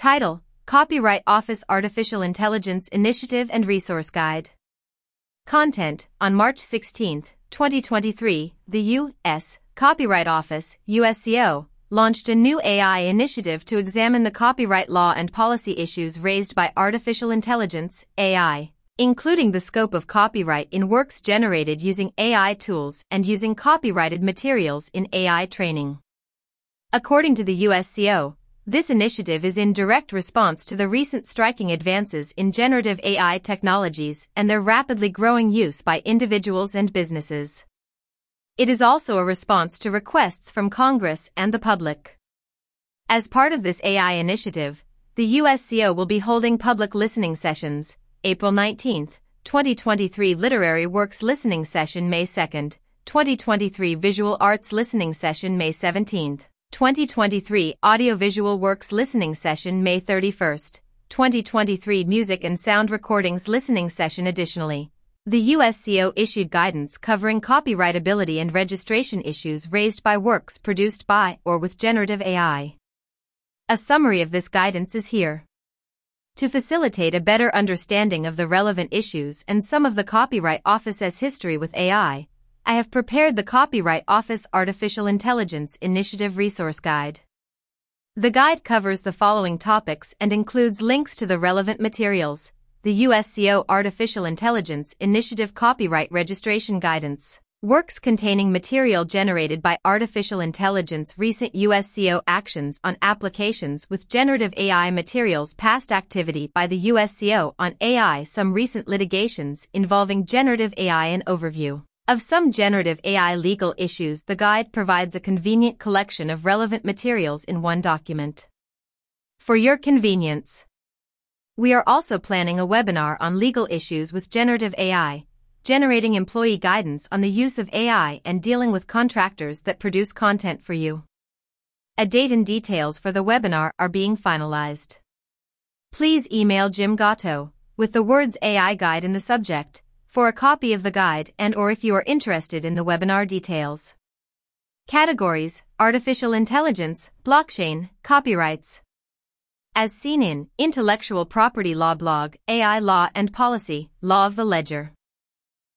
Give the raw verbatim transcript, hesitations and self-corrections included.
Title: Copyright Office Artificial Intelligence Initiative and Resource Guide. Content: On March sixteenth, twenty twenty-three, the U S Copyright Office, U S C O, launched a new A I initiative to examine the copyright law and policy issues raised by artificial intelligence, A I, including the scope of copyright in works generated using A I tools and using copyrighted materials in A I training. According to the U S C O, this initiative is in direct response to the recent striking advances in generative A I technologies and their rapidly growing use by individuals and businesses. It is also a response to requests from Congress and the public. As part of this A I initiative, the U S C O will be holding public listening sessions, April nineteenth, twenty twenty-three Literary Works Listening Session May second, twenty twenty-three Visual Arts Listening Session May seventeenth, twenty twenty-three Audiovisual Works Listening Session May thirty-first, twenty twenty-three Music and Sound Recordings Listening Session. Additionally, the U S C O issued guidance covering copyrightability and registration issues raised by works produced by or with generative A I. A summary of this guidance is here. To facilitate a better understanding of the relevant issues and some of the Copyright Office's history with A I, I have prepared the Copyright Office Artificial Intelligence Initiative Resource Guide. The guide covers the following topics and includes links to the relevant materials: the U S C O Artificial Intelligence Initiative Copyright Registration Guidance, works containing material generated by artificial intelligence, recent U S C O actions on applications with generative A I materials, past activity by the U S C O on A I, some recent litigations involving generative A I, and overview of some generative A I legal issues. The guide provides a convenient collection of relevant materials in one document. For your convenience, we are also planning a webinar on legal issues with generative A I, generating employee guidance on the use of A I and dealing with contractors that produce content for you. A date and details for the webinar are being finalized. Please email Jim Gatto with the words A I Guide in the subject for a copy of the guide and or if you are interested in the webinar details. Categories: Artificial Intelligence, Blockchain, Copyrights. As seen in Intellectual Property Law blog, A I Law and Policy, Law of the Ledger.